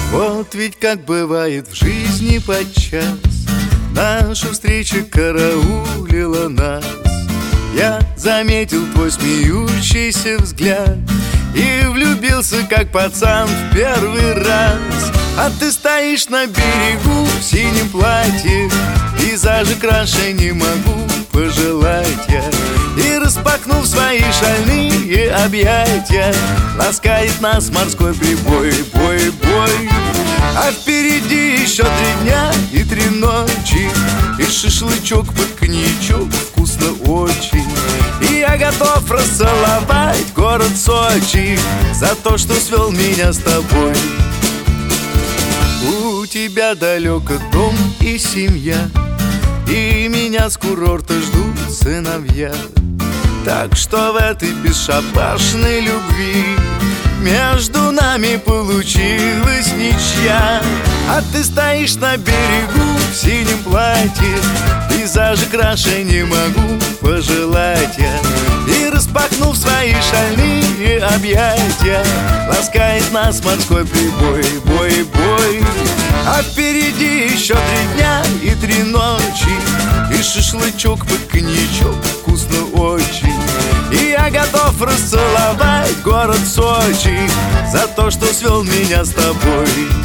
Вот ведь как бывает в жизни подчас, наша встреча караулила нас. Я заметил твой смеющийся взгляд и влюбился, как пацан, в первый раз. А ты стоишь на берегу в синем платье, пейзажи краше не могу пожелать я. И распахнув свои шальные объятия, ласкает нас морской прибой, бой, бой. А впереди еще 3 дня и 3 ночи, и шашлычок под коньячок вкусно очень. И я готов расцеловать город Сочи за то, что свел меня с тобой. У тебя далеко дом и семья, и меня с курорта ждут сыновья. Так что в этой бесшабашной любви между нами получилась ничья. А ты стоишь на берегу в синем платье, пейзажи краше не могу пожелать я. И распахнув свои шальные объятия, ласкает нас морской прибой, бой, бой. А впереди еще 3 дня и 3 ночи, и шашлычок под коньячок вкусно очень. И я готов расцеловать город Сочи за то, что свел меня с тобой.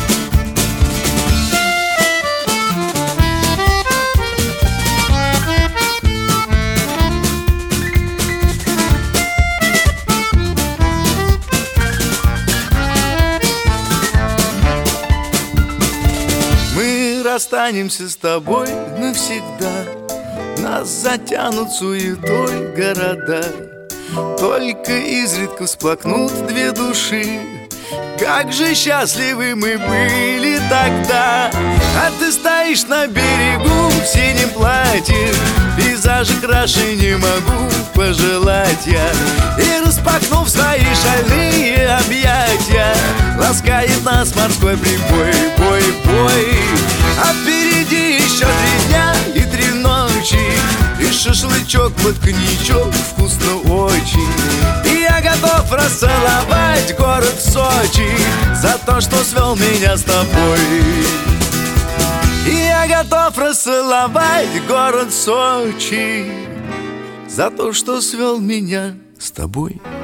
Мы расстанемся с тобой навсегда, нас затянут суетой города. Только изредка всплакнут 2 души. Как же счастливы мы были тогда. А ты стоишь на берегу в синем платье, пейзажи краше не могу пожелать я. И распахнув свои шальные объятия, ласкает нас морской прибой, бой, бой. А впереди еще 3 дня и 3 ночи, и шашлычок под коньячок вкусно очень. И я готов расцеловать город Сочи за то, что свел меня с тобой. И я готов расцеловать город Сочи за то, что свел меня с тобой.